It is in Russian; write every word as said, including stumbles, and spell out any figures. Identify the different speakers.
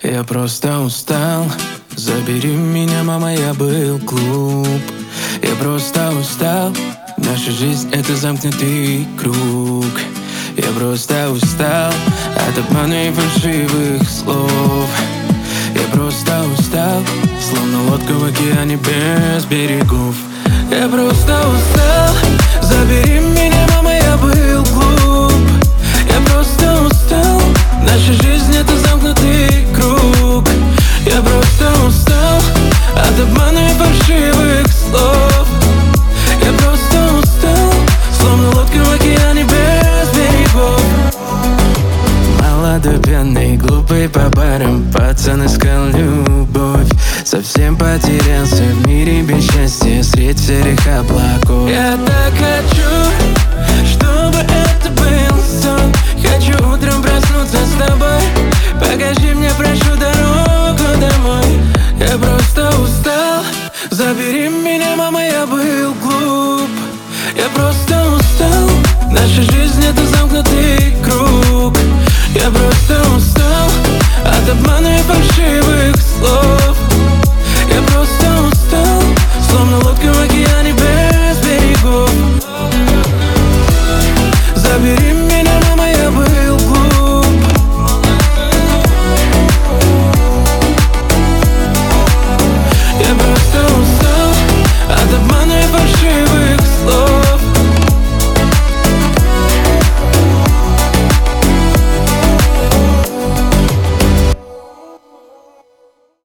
Speaker 1: Я просто устал. Забери меня, мама, я был глуп. Я просто устал. Наша жизнь — это замкнутый круг. Я просто устал от обмана и фальшивых слов. Я просто устал, словно лодка в океане без берегов. Я просто устал. Забери меня, мама, я был глуп. Я просто устал. Наша жизнь — это замкнутый круг. Я просто устал от обмана и фальшивых слов. Я просто устал, словно лодка в океане без берегов. Молодой, пьяный, глупый, по барам пацан искал любовь. Совсем потерялся в мире без счастья средь серых облаков. Я так хочу, чтобы это был сон. Хочу утром проснуться с тобой. Покажи мне, прошу, дорогу домой. Я просто устал. Забери меня, мама, я был глуп. Я просто устал. Наша жизнь — это замкнутый